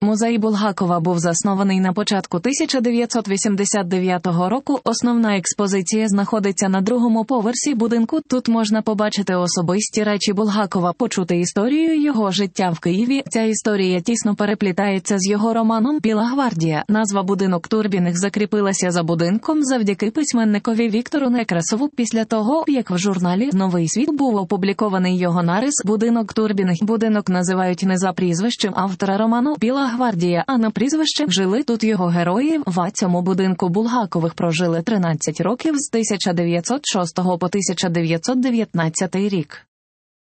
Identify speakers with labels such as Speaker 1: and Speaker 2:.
Speaker 1: Музей Булгакова був заснований на початку 1989 року. Основна експозиція знаходиться на другому поверсі будинку. Тут можна побачити особисті речі Булгакова, почути історію його життя в Києві. Ця історія тісно переплітається з його романом «Біла гвардія». Назва «Будинок Турбіних» закріпилася за будинком завдяки письменникові Віктору Некрасову після того, як в журналі «Новий світ» був опублікований його нарис «Будинок Турбіних». Будинок називають не за прізвищем автора роману «Біла гвардія», а на прізвище. Жили тут його герої. В цьому будинку Булгакових прожили 13 років з 1906 по 1919 рік.